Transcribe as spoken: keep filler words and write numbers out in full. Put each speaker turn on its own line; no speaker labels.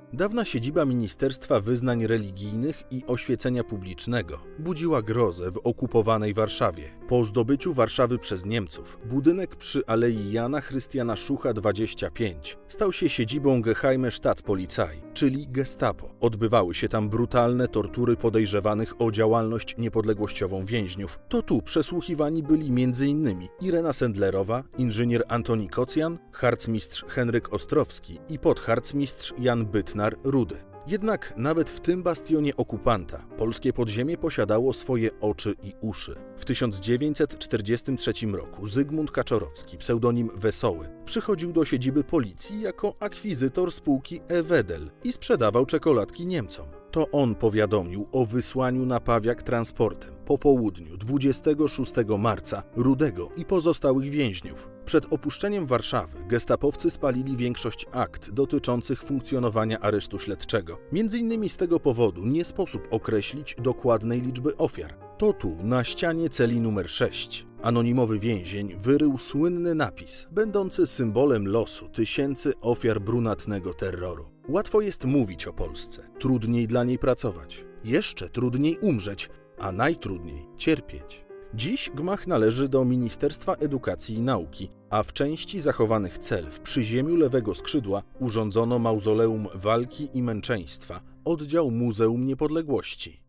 Dawna siedziba Ministerstwa Wyznań Religijnych i Oświecenia Publicznego budziła grozę w okupowanej Warszawie. Po zdobyciu Warszawy przez Niemców budynek przy Alei Jana Chrystiana Szucha dwadzieścia pięć stał się siedzibą Geheime Staatspolizei, czyli Gestapo. Odbywały się tam brutalne tortury podejrzewanych o działalność niepodległościową więźniów. To tu przesłuchiwani byli między innymi Irena Sendlerowa, inżynier Antoni Kocjan, harcmistrz Henryk Ostrowski i podharcmistrz Jan Bytnar-Rudy. Jednak nawet w tym bastionie okupanta polskie podziemie posiadało swoje oczy i uszy. W tysiąc dziewięćset czterdziestym trzecim roku Zygmunt Kaczorowski, pseudonim Wesoły, przychodził do siedziby policji jako akwizytor spółki E-Wedel i sprzedawał czekoladki Niemcom. To on powiadomił o wysłaniu na Pawiak transportem po południu dwudziestego szóstego marca Rudego i pozostałych więźniów. Przed opuszczeniem Warszawy gestapowcy spalili większość akt dotyczących funkcjonowania aresztu śledczego. Między innymi z tego powodu nie sposób określić dokładnej liczby ofiar. To tu, na ścianie celi numer sześć, anonimowy więzień wyrył słynny napis, będący symbolem losu tysięcy ofiar brunatnego terroru. Łatwo jest mówić o Polsce, trudniej dla niej pracować, jeszcze trudniej umrzeć, a najtrudniej cierpieć. Dziś gmach należy do Ministerstwa Edukacji i Nauki, a w części zachowanych cel w przyziemiu lewego skrzydła urządzono mauzoleum walki i męczeństwa, oddział Muzeum Niepodległości.